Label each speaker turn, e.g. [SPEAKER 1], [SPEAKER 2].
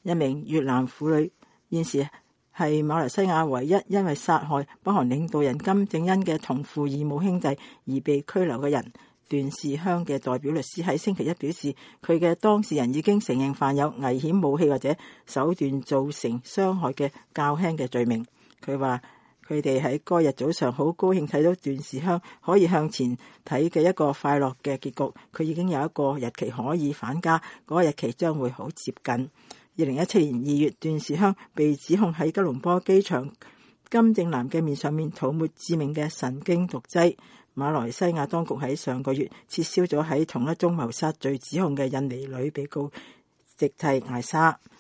[SPEAKER 1] 一名越南婦女，現時係馬來西亞唯一因為殺害北韓領導人金正恩嘅同父異母兄弟而被拘留嘅人。段氏香嘅代表律師喺星期一表示，佢嘅當事人已經承認犯有危險武器或者手段造成傷害嘅較輕嘅罪名。佢話佢哋喺該日早上好高興睇到段氏香可以向前睇嘅一個快樂嘅結局。佢已經有一個日期可以返家，嗰個日期將會好接近。2017年2月，段氏香被指控喺吉隆坡機場金正男嘅面上面塗抹致命嘅神經毒劑。馬來西亞當局喺上個月撤銷咗喺同一宗謀殺罪指控嘅印尼女被告席蒂艾莎。